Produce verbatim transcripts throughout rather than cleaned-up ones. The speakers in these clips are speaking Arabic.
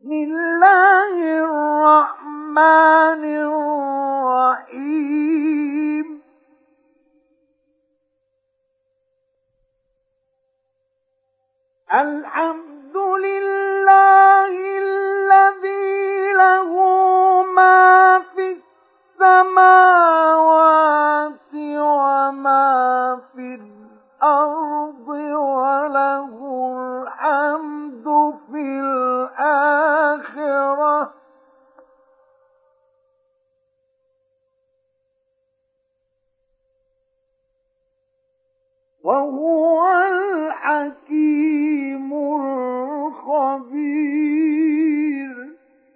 بسم الله الرحمن الرحيم الحمد لله الذي له ما في السماوات وما في الأرض وله الحمد في الآخرة وهو الحكيم الخبير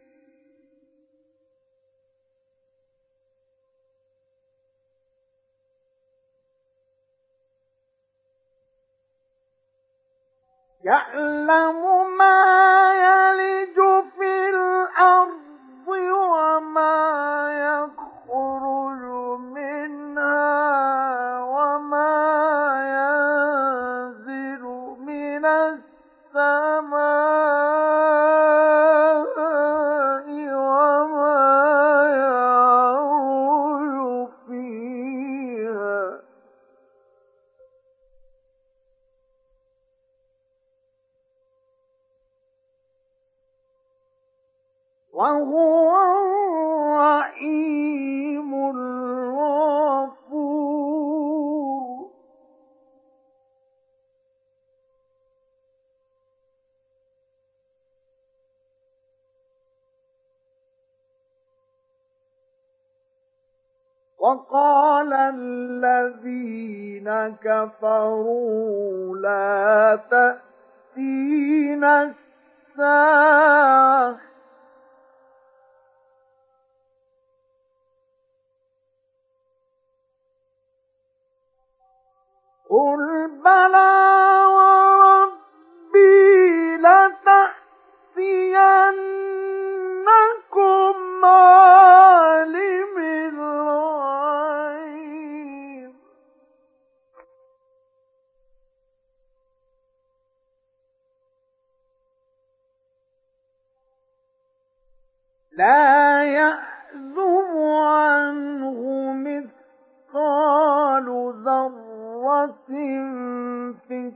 يعلم ما يلج في الأرض وما يخرج منها وما ينزل من السماء وما يعرج فيها وهو الرحيم الغفور وقال الذين كفروا لا تأتينا الساعة قل بلى وربي لتأتينكم عالم الغيب لا يعزب عنه مثقال ذرة في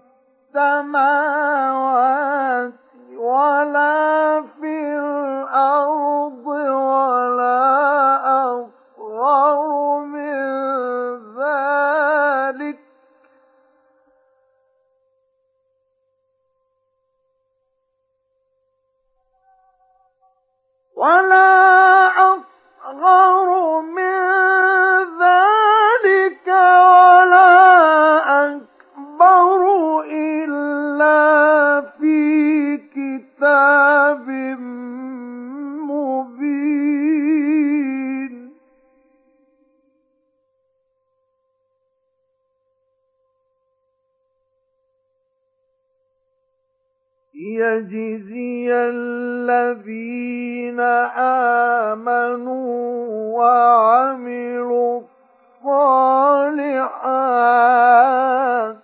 السماوات ولا في الأرض ولا أصغر من ذلك ولا أصغر من ذلك ولا أكبر إلا في كتاب مبين ليجزي الذين آمنوا وعملوا الصالحات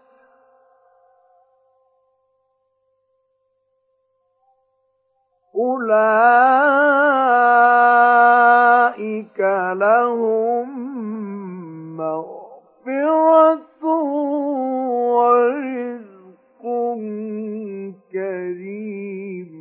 أولئك لهم مغفرة ورزق كريم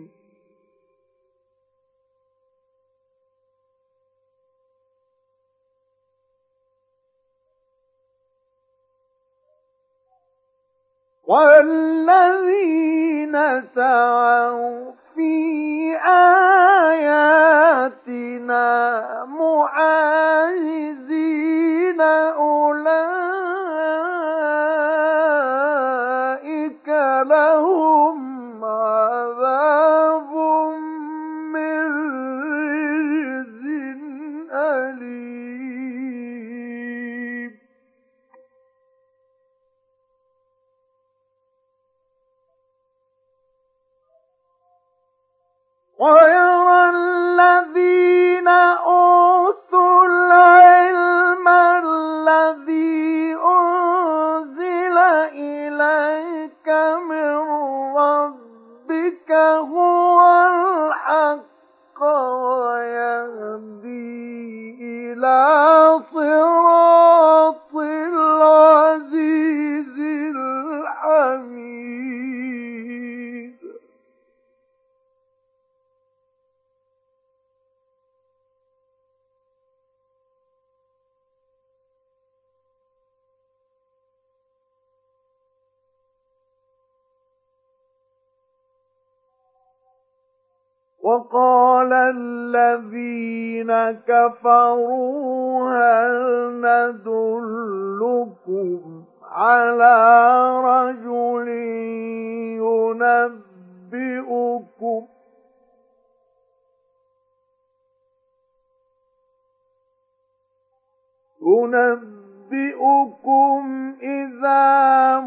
والذين سعوا في آياتنا معاجزين أولئك لهم عذاب من رجز أليم ويرى الذين أوتوا العلم الذي أنزل إليك من ربك هو الحق وقال الذين كفروا هل ندلكم على رجل ينبئكم ينبئكم إذا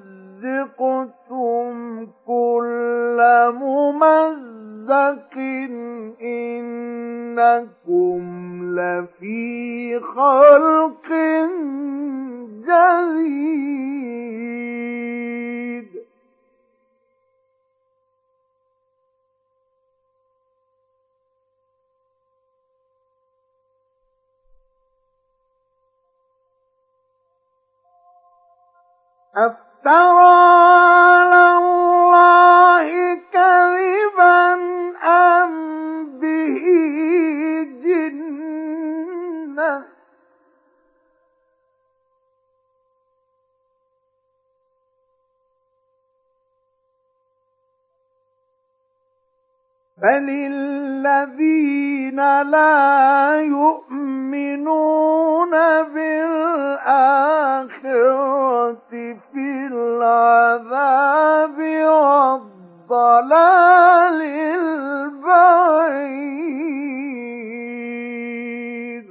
مزقتم كل ممزق إنكم لفي خلق جديد. أفترى على الله كذبا أم به جنة بل الذين لا يؤمنون بالآخرة في العذاب والضلال البعيد.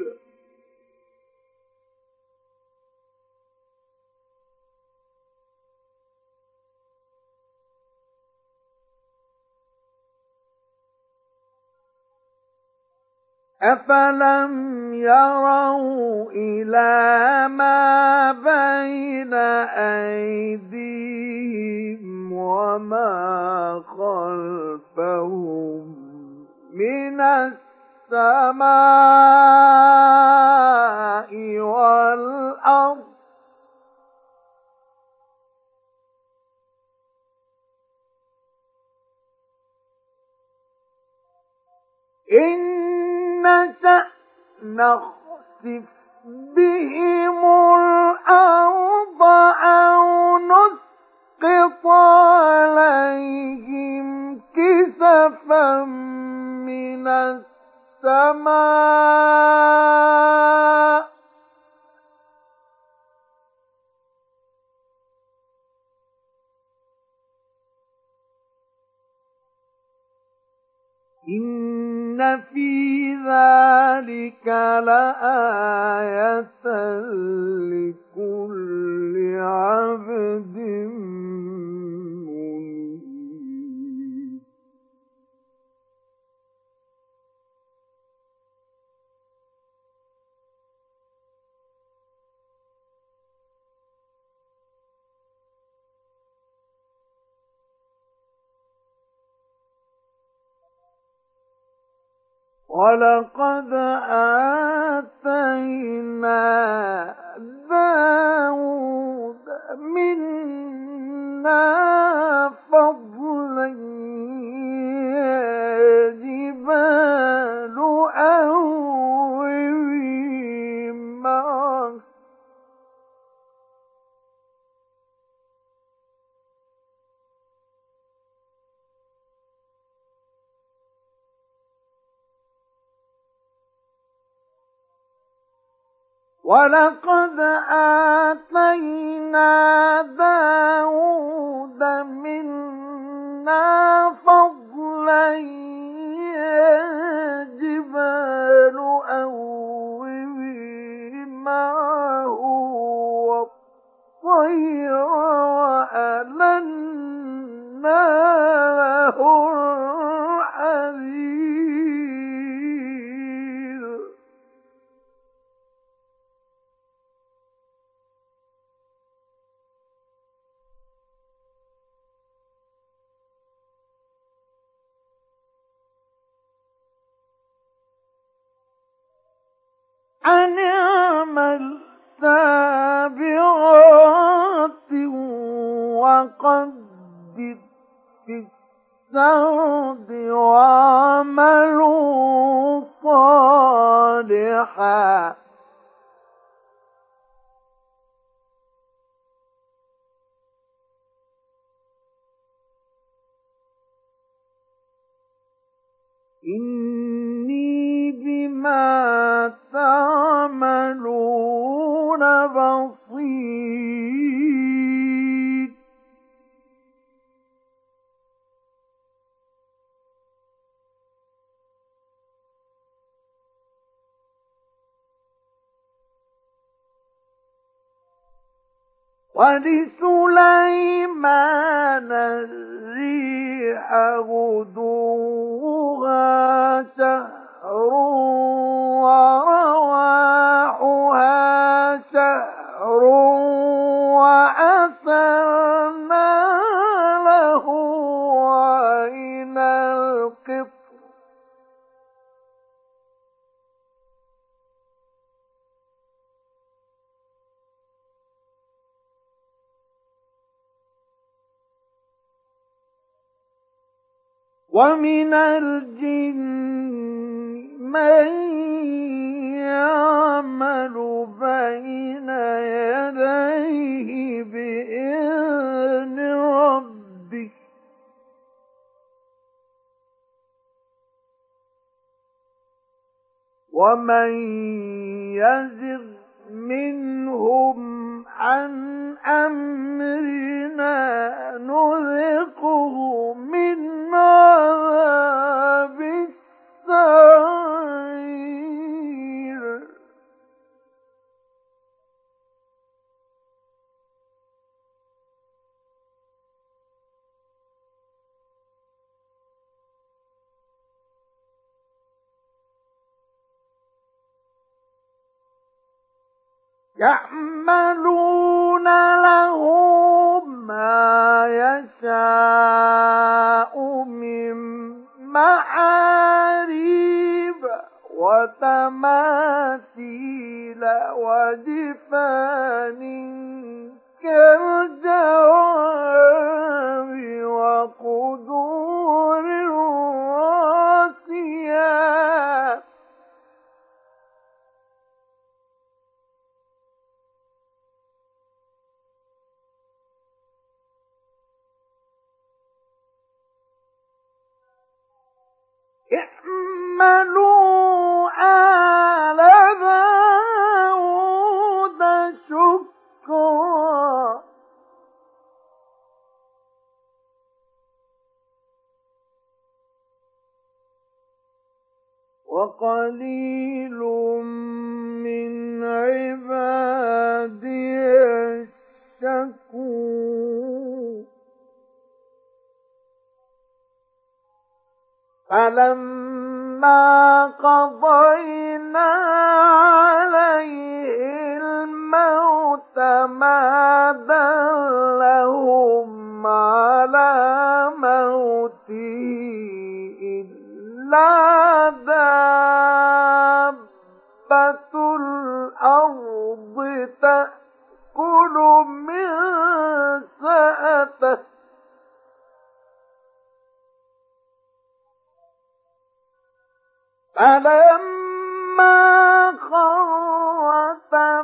أفلم يروا إلى ما بين أيديهم وما خلفهم من السماء والأرض إن نشأ نخسف بهم الأرض أو نسقط عليهم كسفا من السماء إن في ذلك لآية لكل عبد منيب. ولقد آتينا داود منا فضلا يا جبال أوبي معه ولقد آتينا داود منا فضلا يا جبال أوبي معه والطير وألنا له الحديد أن اعمل سابغات وقدر في السرد وعملوا صالحا إني بما تعملون بصير ولسليمان الريح غدوها شهر ورواحها شهر وأسرنا له عين القطر ومن الجن من يعمل بين يديه بإذن ربه ومن يزغ منهم عن أمرنا نذقه من عذاب السعير يعملون له ما يشاء من محاريب وتماثيل وجفان كالجواب وقدور الراسيات اعملوا آل داود شكرا وقليل من عبادي الشكور فلما قضينا عليه الموت ما دلهم على موته إلا دابة الأرض تأكل من سأته فلما خر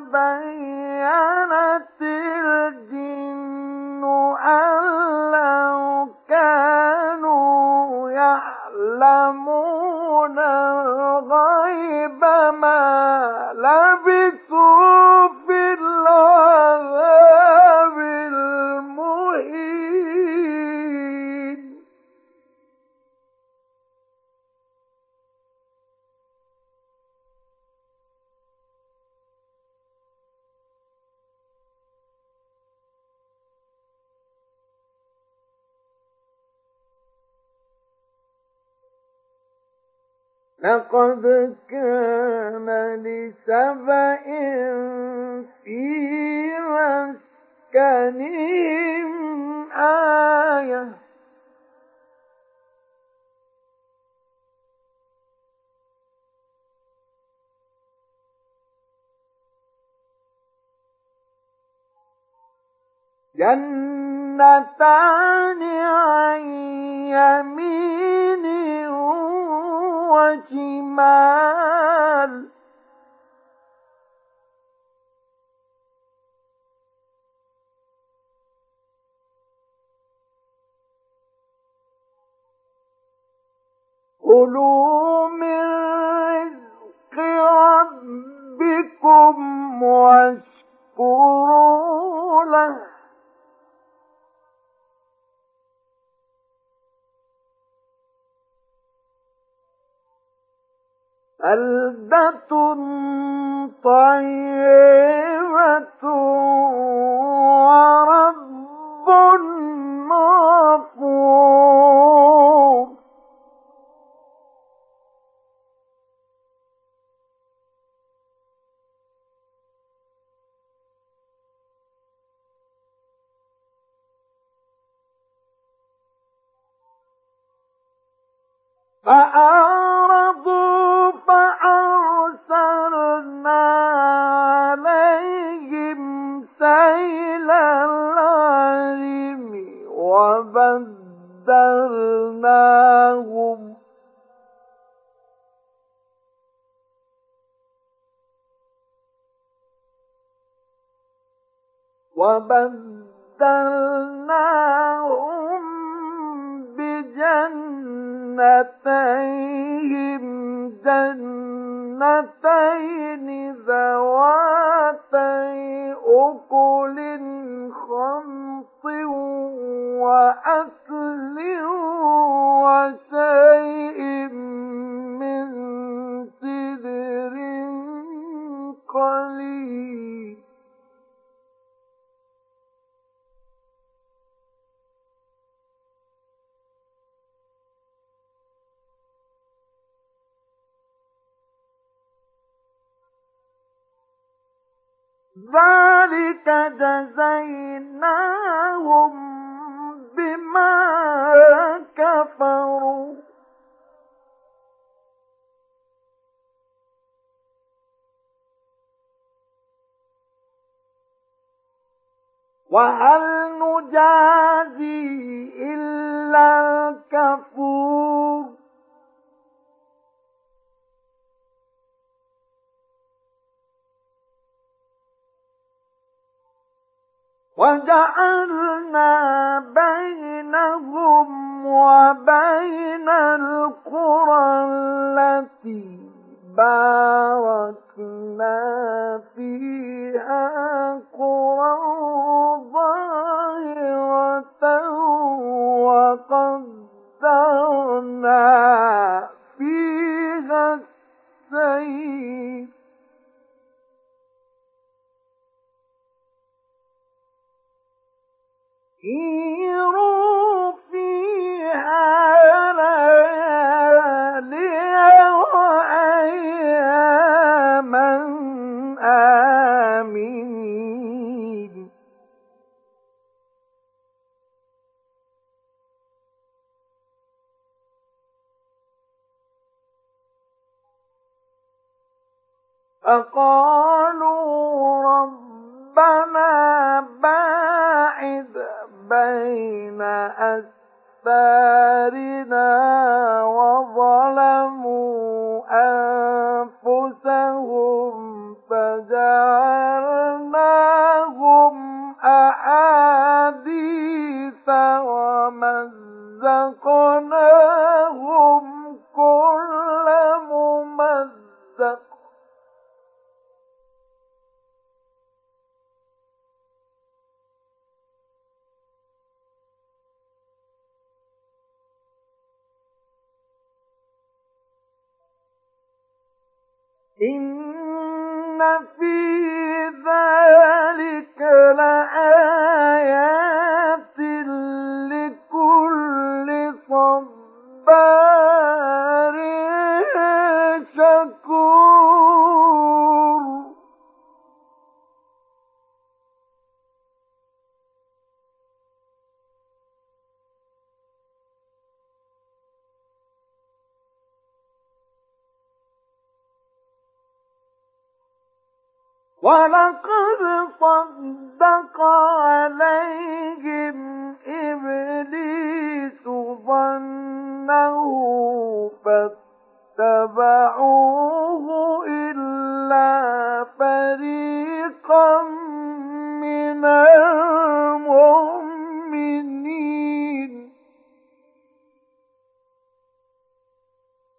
تبينت الجن أن لو كانوا يعلمون الغيب ما لبثوا في العذاب المهين لقد كان لسبإ في مسكنهم آية جنتان عن يمين وشمال كلوا من رزق ربكم واشكروا له بلدة طيبة ورب غفور. فأعرضوا فأرسلنا عليهم سيل العرم وبدلناهم وبدلناهم بجنتيهم جنتين ذواتي أكل خمط وأكل وشيء من سدر قليل. ذلك جزيناهم بما كفروا وهل نجازي إلا الكفور. وجعلنا بينهم وبين القرى التي باركنا فيها قرى ظاهرة وقدرنا فيها السير سيروا فيها ليالي وأياما آمنين. فقالوا ربنا باعد بين أسفارنا وظلموا أنفسهم فجعلناهم أحاديث ومزقناهم كل ممزق إن في ذلك لآيات لكل صبار شكور. ولقد صدق عليهم إبليس ظنه فاتبعوه إلا فريقا من المؤمنين.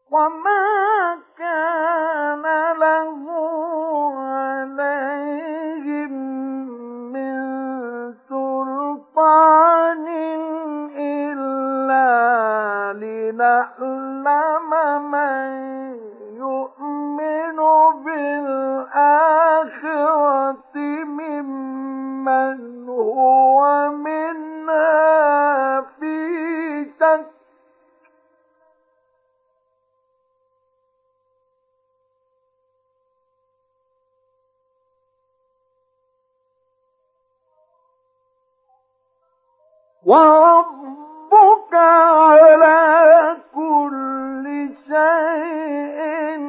وما كان له عليهم من سلطان إلا لنعلم من يؤمن بالآخرة ممن هو منها في شك وربك على كل شيء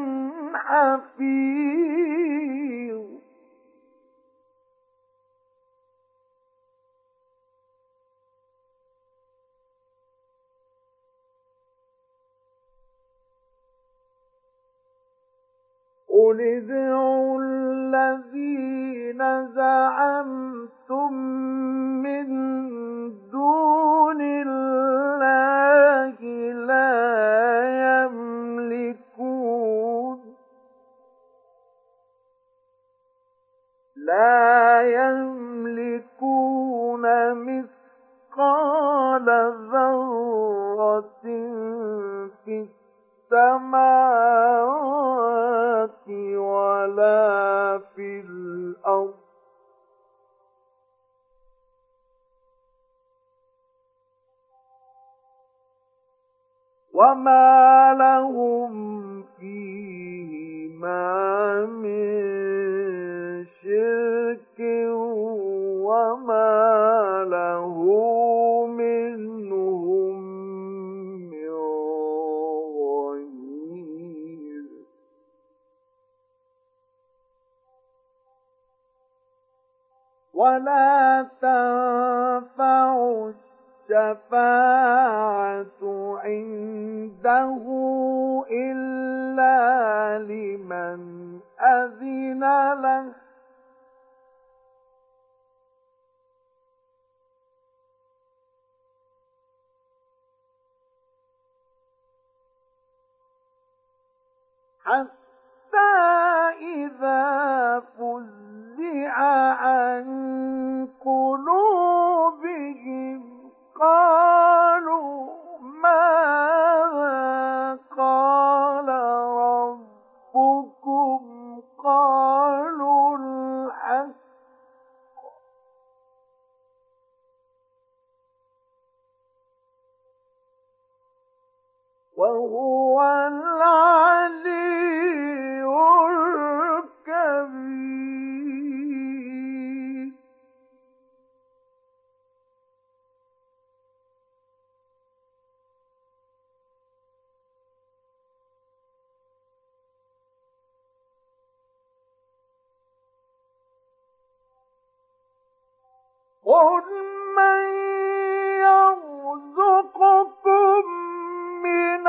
حفيظ قل ادعوا الذين زعمتم من دون الله لا يملكون لا يملكون مثقال ذرة في السماوات ولا في الأرض وما لهم فيهما من شرك وما له منهم من ظهير ولا تنفع الشفاعة عنده إلا لمن أذن له حتى إذا فزع عن قلوبهم قالوا ماذا قال ربكم قالوا الحق وهو العلي الكبير قل من يرزقكم من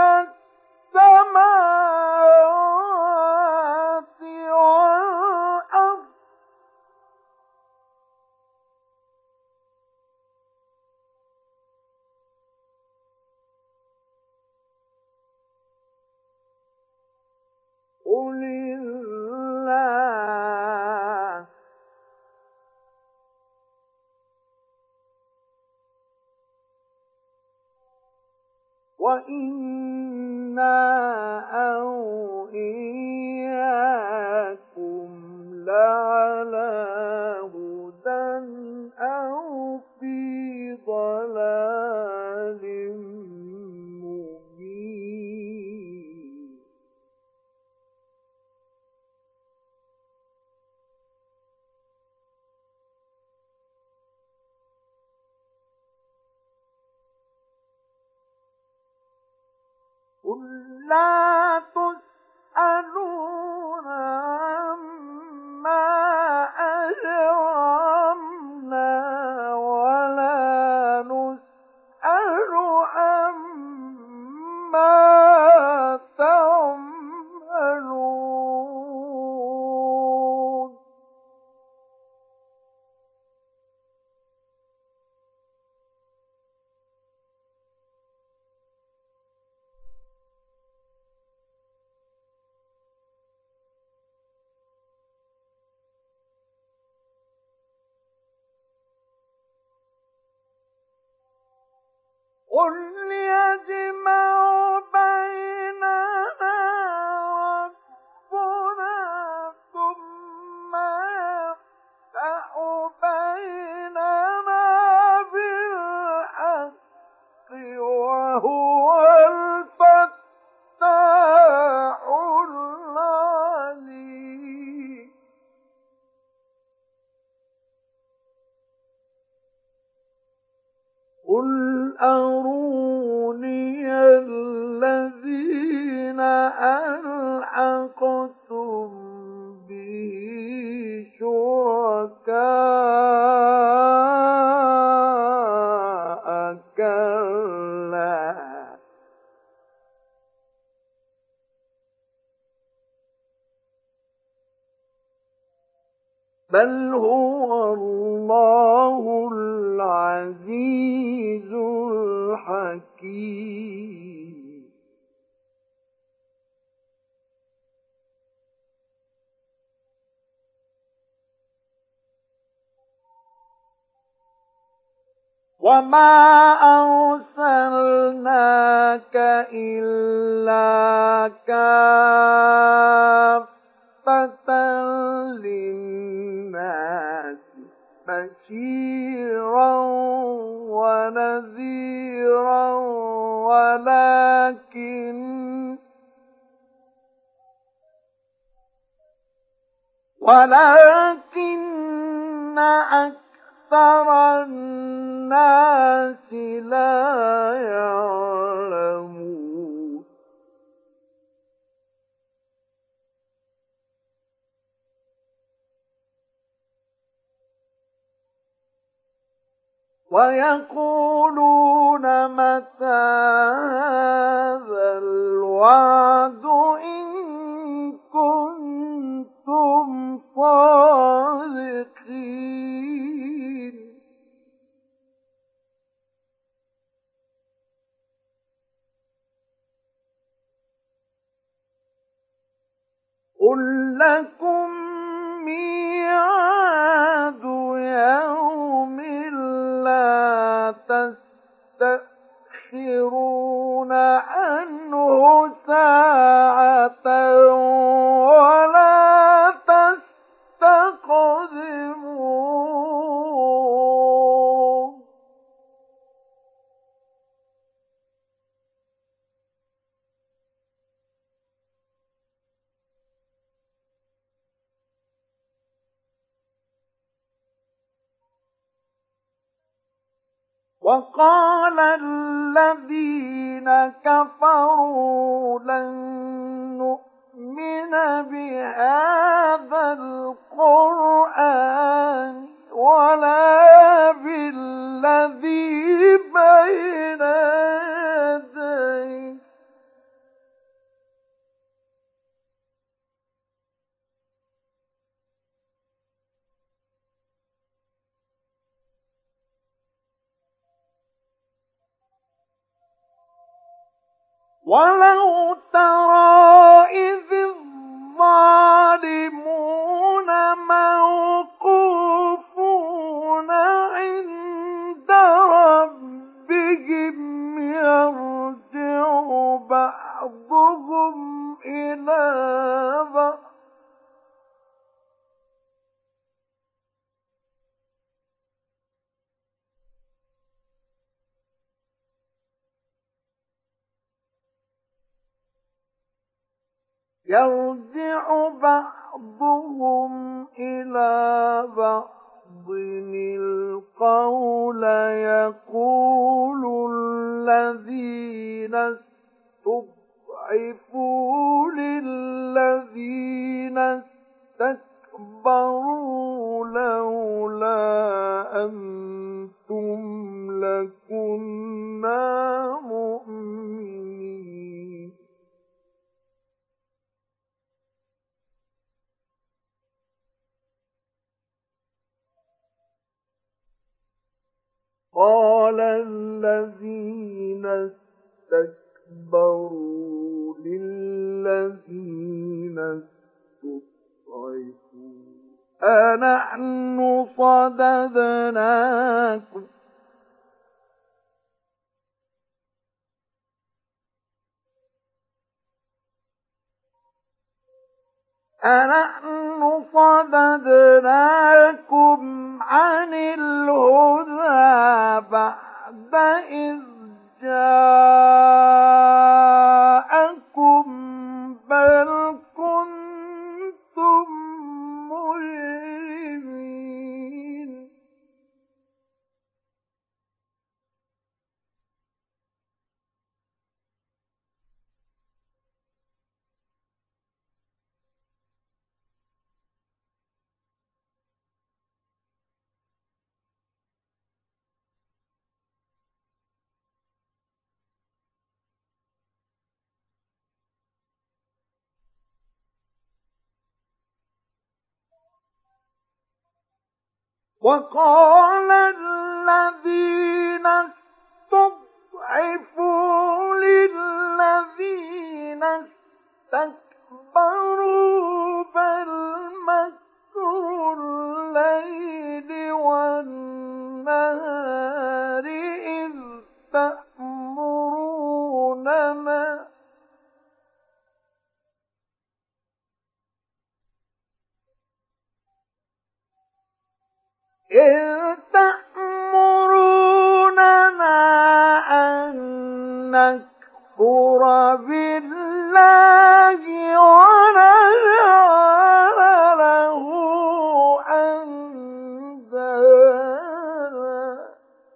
السماوات والأرض قل الله وإنا أو إياكم لعلى هدى أو في ضلال مبين قل لا تسألون عما أجرمنا ولا نسأل عما تعملون قل يجمع بيننا ربنا ثم يفتح بيننا بالحق وهو الفتاح العليم. قل أروني الذين ألحقتم به شركاء كلا بل هو الله العزيز الحكيم. وما أرسلناك إلا كافة للناس بشيرا ونذيرا ولكن ولكن أكثر الناس لا يعلمون. ويقولون متى هذا الوعد إن كنتم صادقين. قل لكم ميعاد يوم لا تستأخرون عنه ساعة ولا تستقدمون. وقال الذين كفروا لن نؤمن بهذا القرآن ولا بالذي بين يديه ولو ترى إذ الظالمون موقوفون عند ربهم يرجع بعضهم إلى بعض يرجع بعضهم إلى بعض القول يقول الذين استضعفوا للذين استكبروا لولا أنتم لكنا مؤمنين. قال الذين استكبروا للذين استضعفوا أنحن صددناكم أنحن صددناكم عن الهدى بعد إذ جاءكم بل كنتم مجرمين وقال الذين استضعفوا للذين استكبروا بل مكر الليل والنهار إذ تأمروننا إذ تأمروننا أن نكفر بالله ونجعل له أندادا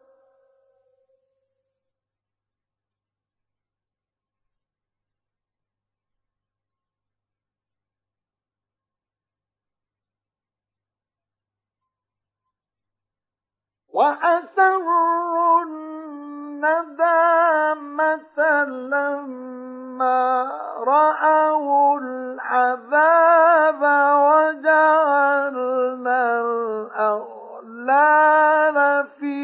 وأسروا الندامة لما رأوا العذاب وجعلنا الأغلال في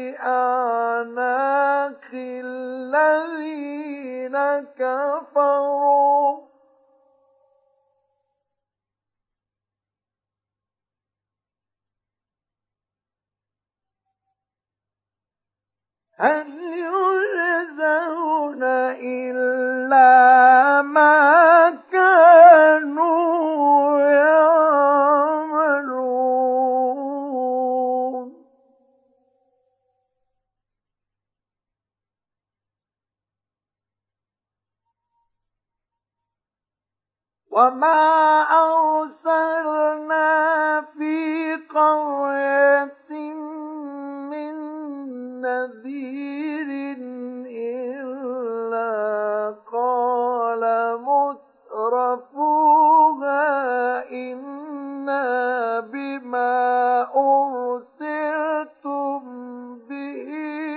أعناق الذين كفروا هل يجزون إلا ما كانوا يعملون وما أرسلنا في قرية من نذير إلا قال مترفوها إنا بما أرسلتم به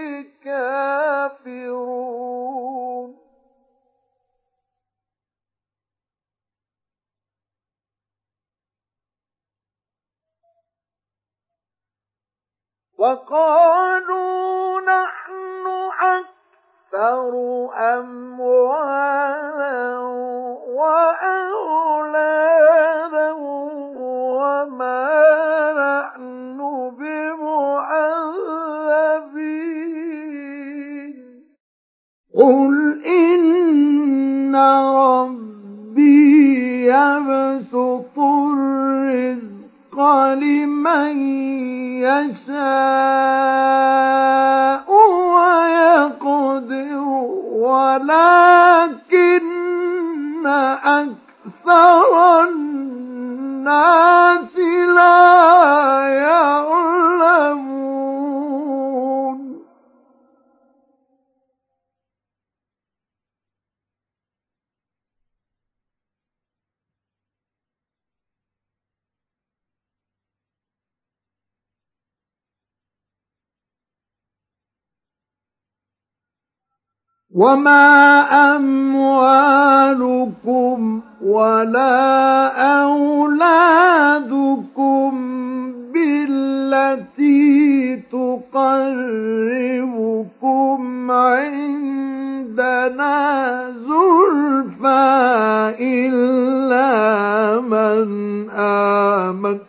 كافرون وقالوا نحن أكثر أموالا وأولادا وما نحن بمعذبين قل إن ربي يبسط الرزق لمن يشاء ويقدر ولكن أكثر الناس لا يعلمون وما أموالكم ولا أولادكم بالتي تقربكم عندنا زلفى إلا من آمن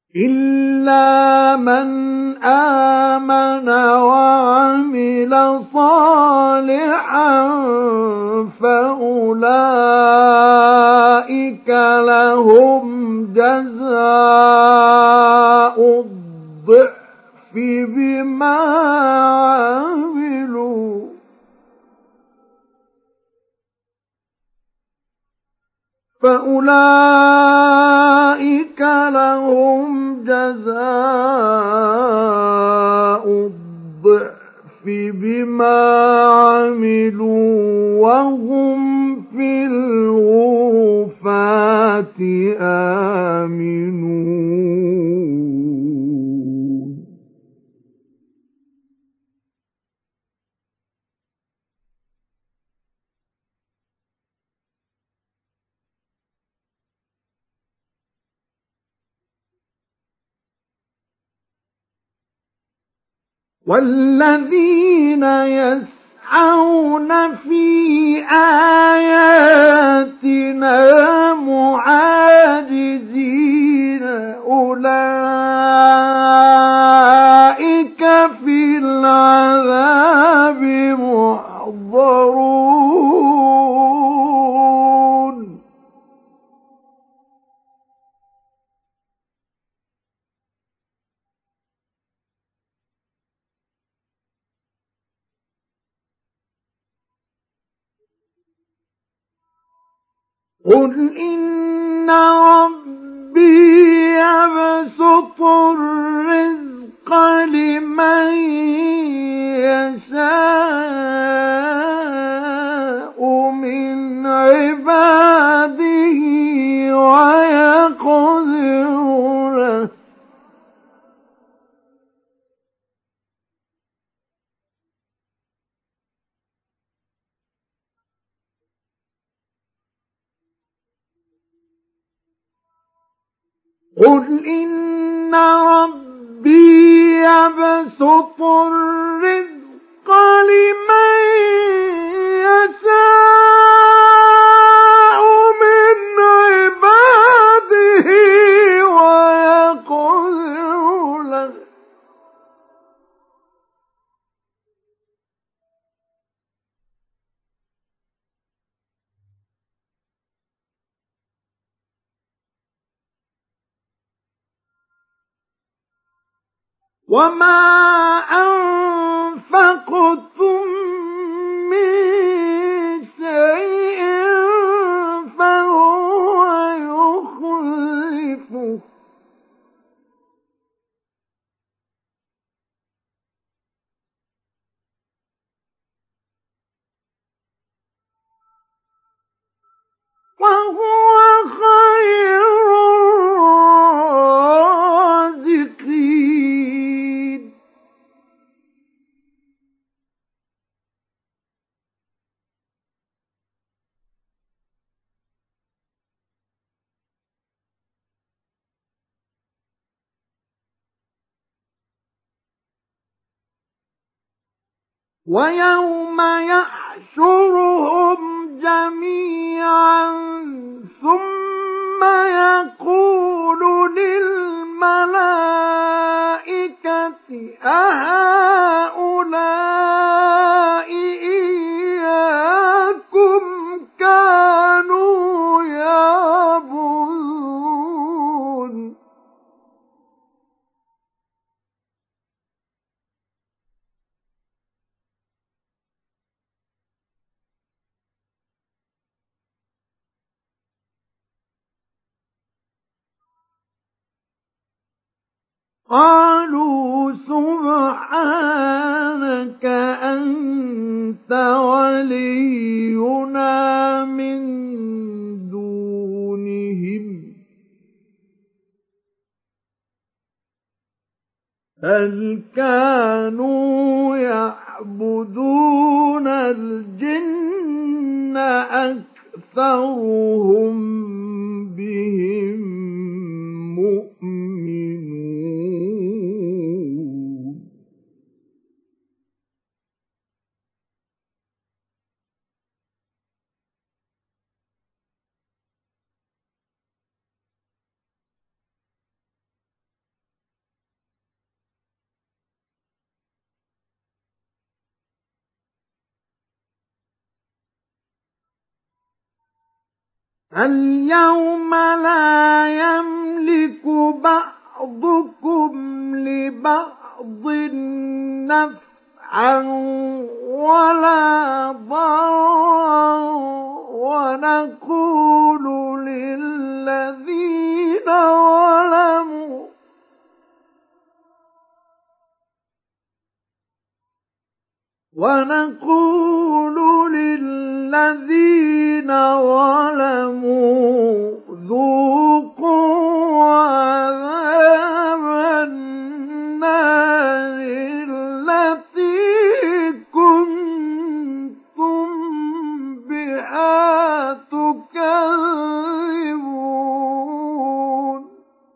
إلا من آمن وعمل صالحا فأولئك لهم جزاء الضعف بما عملوا فأولئك لهم جزاء الضعف بما عملوا وهم في الغرفات آمنون والذين يسعون في آياتنا معاجزين أولئك في العذاب محضرون قل إن ربي يبسط الرزق لمن يشاء من عباده ويقدر له قل إن ربي يبسط الرزق لمن يشاء من عباده ويقدر له وما أنفقتم من شيء فهو يخلفه وهو خير الرازقين ويوم يحشرهم جميعا ثم يقول للملائكة أهؤلاء إياكم كانوا يعبدون قالوا سبحانك أنت ولينا من دونهم بل كانوا يعبدون الجن أكثرهم بهم مؤمنون اليوم لا يملك بعضكم لبعض نفعا ولا ضرا ونقول للذين ظلموا ونقول للذين ظلموا ذوقوا عذاب النار التي كنتم بها تكذبون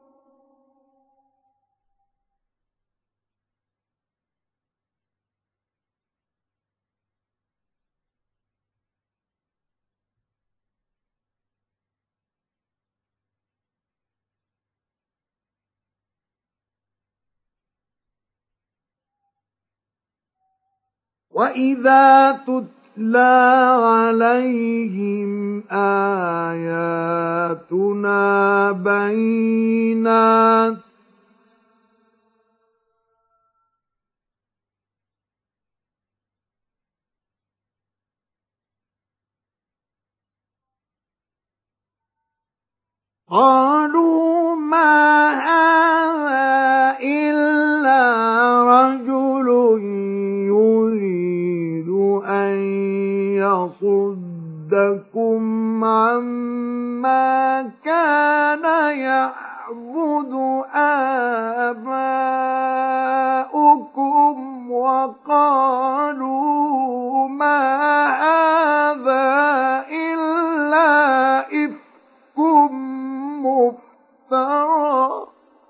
وَإِذَا تُتْلَى عَلَيْهِمْ آيَاتُنَا بَيِّنَاتٍ قالوا ما هذا إلا رجل يريد أن يصدكم عما كان يعبد آباؤكم وقالوا ما هذا إلا إفك مفترى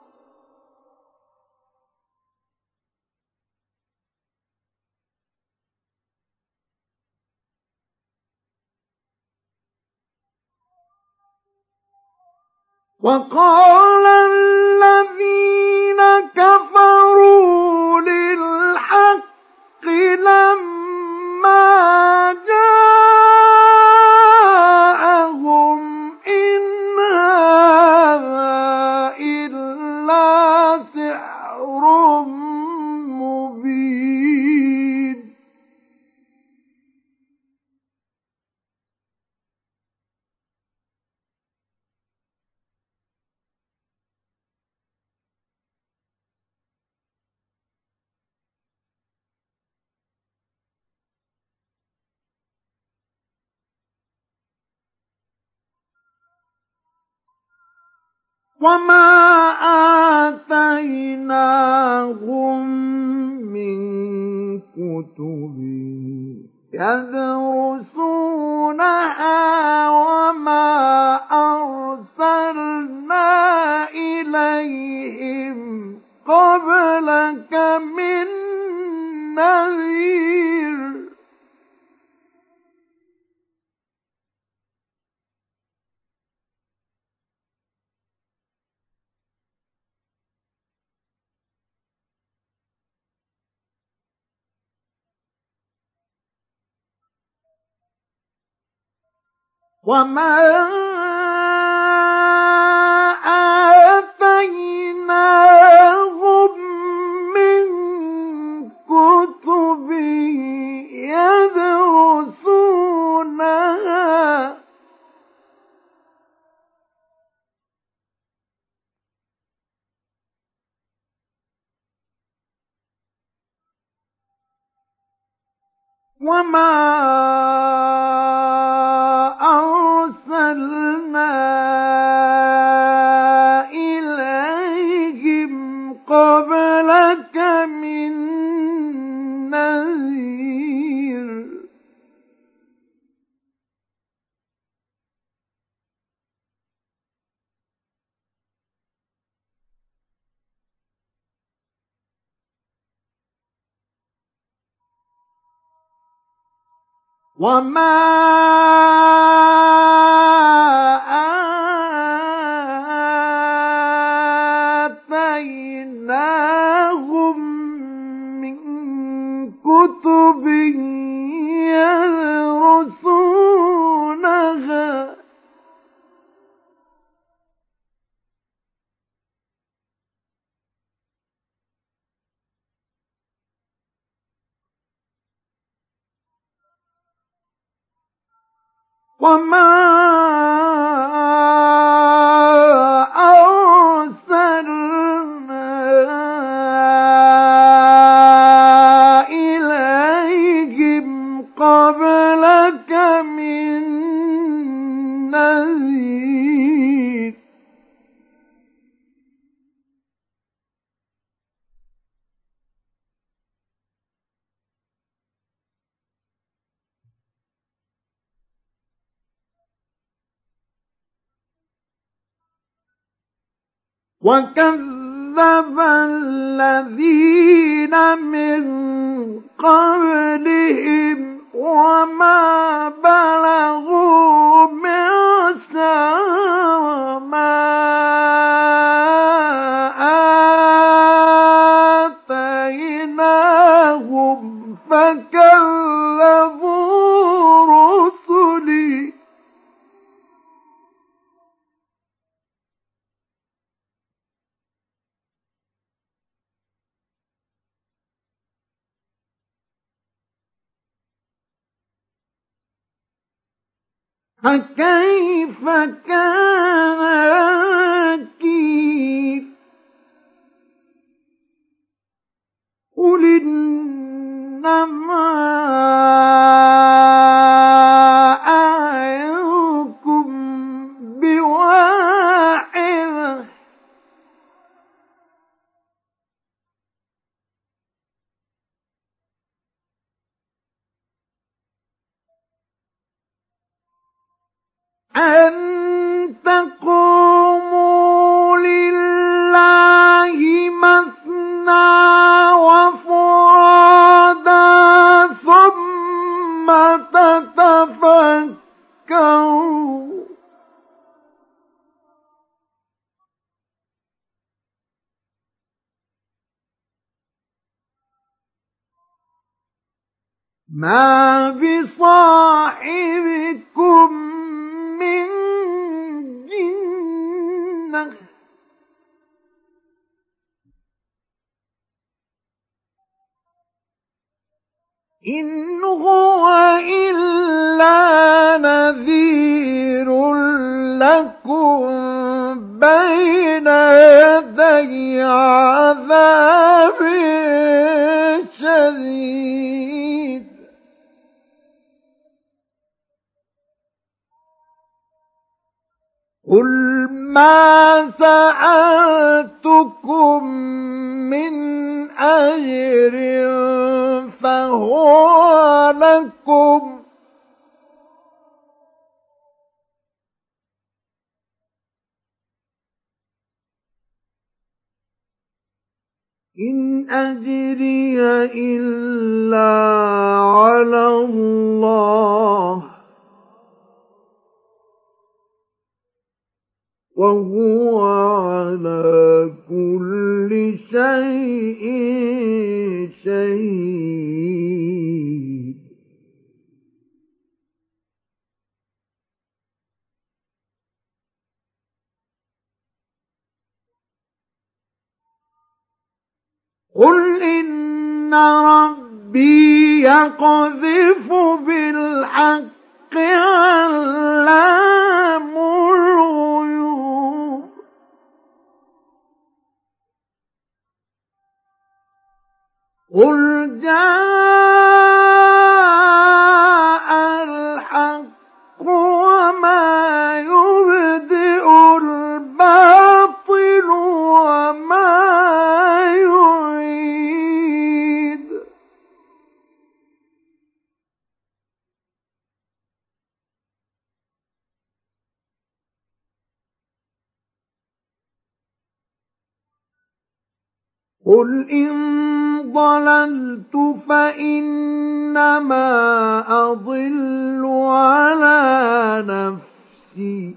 وقال الذين كفروا للحق لما جاءهم إن هذا إلا سحر مبين وما آتيناهم من كتب يدرسونها وما أرسلنا إليهم قبلك من نذير وما آتيناهم من كتب يدرسونها وما أرسلنا إليهم قبلك من نذير وما آتيناهم من كتب يدرسونها وما أرسلنا إليهم قبلك من نذير وكذب الذين من قبلهم وما بلغوا معشار ما آتيناهم فكذبوا رسلي فكيف كان نكير قل إنما أعظكم بواحدة أن تقوموا لله مثنى وفرادا ثم تتفكروا ما بصاحبكم من جنة إن هو إلا نذير لكم بين يدي عذاب شديد قل ما سألتكم من أجر فهو لكم إن أجري إلا على الله وهو على كل شيء شهيد قل إن ربي يقذف بالحق علام الغيوب قل جاء الحق وما يبدئ الباطل وما يعيد قل إن ضللت فإنما أضل على نفسي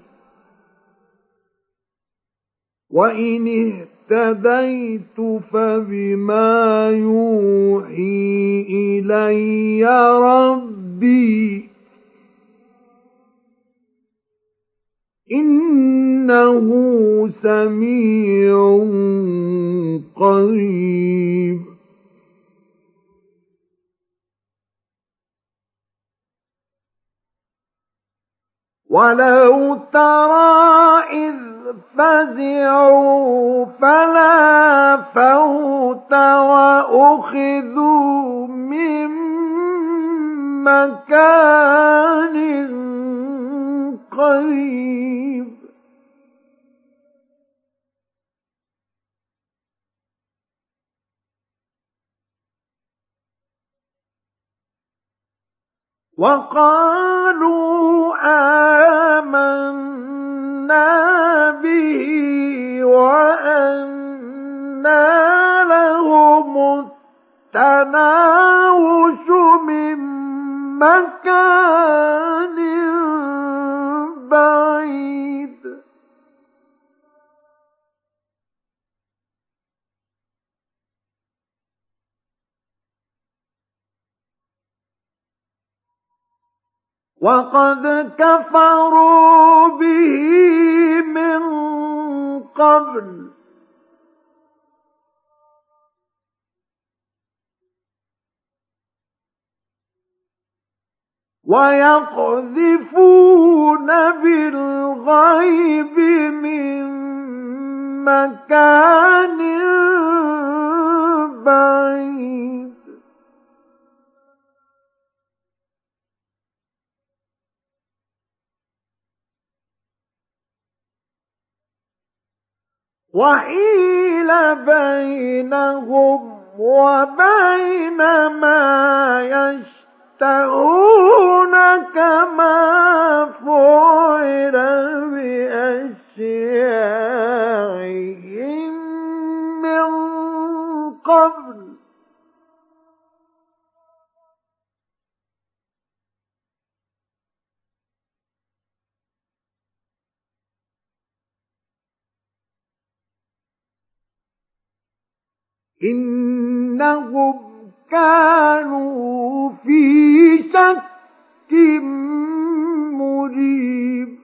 وإن اهتديت فبما يوحي إلي ربي إنه سميع قريب ولو ترى إذ فزعوا فلا فوت وأخذوا من مكان قريب وقالوا آمنا به وأنى لهم التناوش من مكان بعيد وقد كفروا به من قبل ويقذفون بالغيب من مكان بعيد وحيل بينهم وبين ما يشتهون كما فعل بأشياعهم من قبل إنهم كانوا في شك مريب